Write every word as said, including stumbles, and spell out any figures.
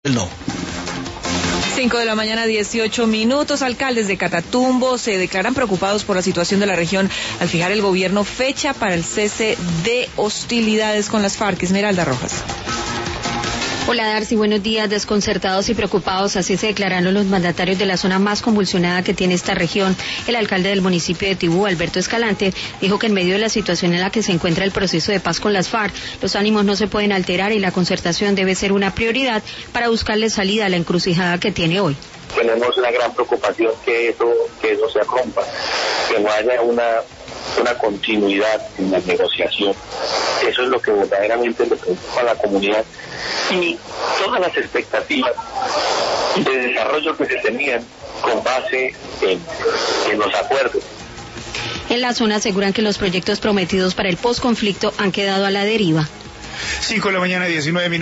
No. cinco de la mañana, dieciocho minutos. Alcaldes de Catatumbo se declaran preocupados por la situación de la región al fijar el gobierno fecha para el cese de hostilidades con las FARC. Esmeralda Rojas. Hola Darcy, buenos días. Desconcertados y preocupados, así se declararon los mandatarios de la zona más convulsionada que tiene esta región. El alcalde del municipio de Tibú, Alberto Escalante, dijo que en medio de la situación en la que se encuentra el proceso de paz con las FARC, los ánimos no se pueden alterar y la concertación debe ser una prioridad para buscarle salida a la encrucijada que tiene hoy. Tenemos una gran preocupación que eso, que eso se rompa, que no haya una, una continuidad en la negociación. Eso es lo que verdaderamente le preocupa a la comunidad y todas las expectativas de desarrollo que se tenían con base en, en los acuerdos. En la zona aseguran que los proyectos prometidos para el posconflicto han quedado a la deriva. cinco de la mañana, diecinueve minutos.